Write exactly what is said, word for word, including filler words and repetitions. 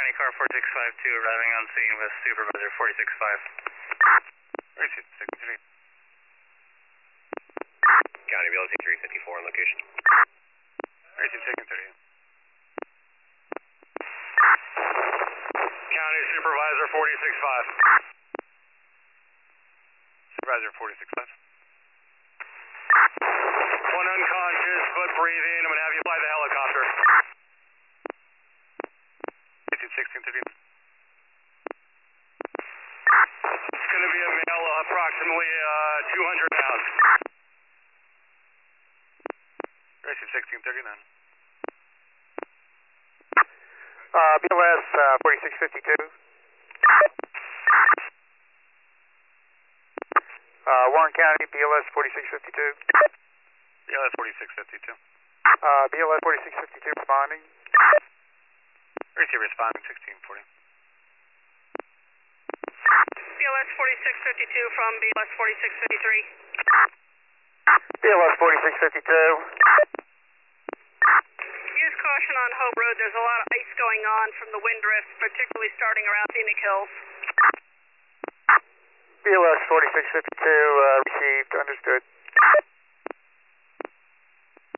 County car four six five two arriving on scene with supervisor four six five. Receive sixty-three. County B L Z three fifty-four on location. Receive second thirty. County supervisor four six five. Supervisor four six five. One unconscious but breathing. I'm going to have you fly the helicopter. Receive sixteen thirty. It's going to be a male uh, approximately uh, two hundred pounds. Receive sixteen thirty-nine. Uh, B L S uh, forty-six fifty-two. Uh, Warren County, B L S forty-six fifty-two. B L S forty-six fifty-two. Uh, B L S forty-six fifty-two responding. Receive responding sixteen forty. B L S forty-six fifty-two from B L S forty-six fifty-three. B L S forty-six fifty-two. Use caution on Hope Road. There's a lot of ice going on from the wind drift, particularly starting around Scenic Hills. B L S forty-six fifty-two uh, received, understood.